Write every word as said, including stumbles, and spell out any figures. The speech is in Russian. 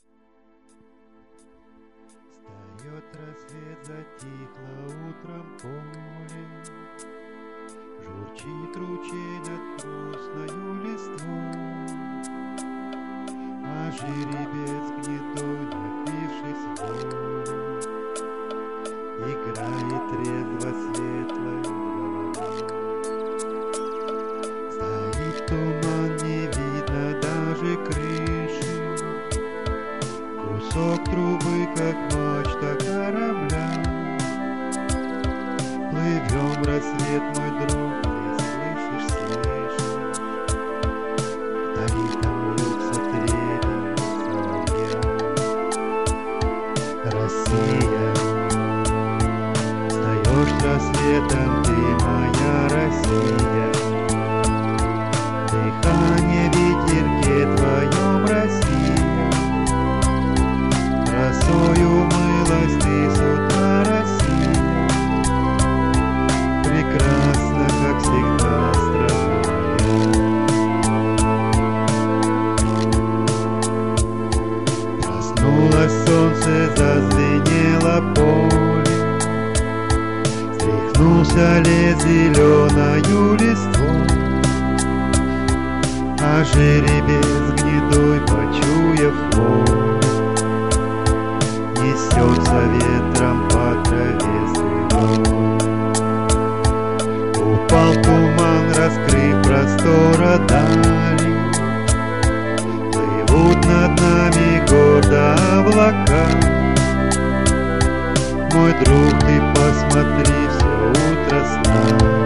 Встает рассвет, затихло утром поле, журчит ручей над грустною листвой, а жеребец гнедой, напившись волю, играет трезво светлой головой. Стоит туман, не видно даже крыши, кусок трубы, как мачта корабля. Плывем в рассвет, мой друг, не слышишь, слышишь, вдали там льются трели соловья. Россия, встаешь с рассветом, ты моя Россия. Дыхание в ветерке твоем, Россия. Росою умылась ты с утра, Россия. Прекрасна, как всегда, страна моя. Проснулось солнце, зазвенело поле, стряхнулся лес зеленою листвой, а жеребец гнедой, почуяв волю, несется ветром по траве сырой. Упал туман, раскрыв простора дали, плывут над нами гордо облака. Мой друг, ты посмотри, все утро с нами.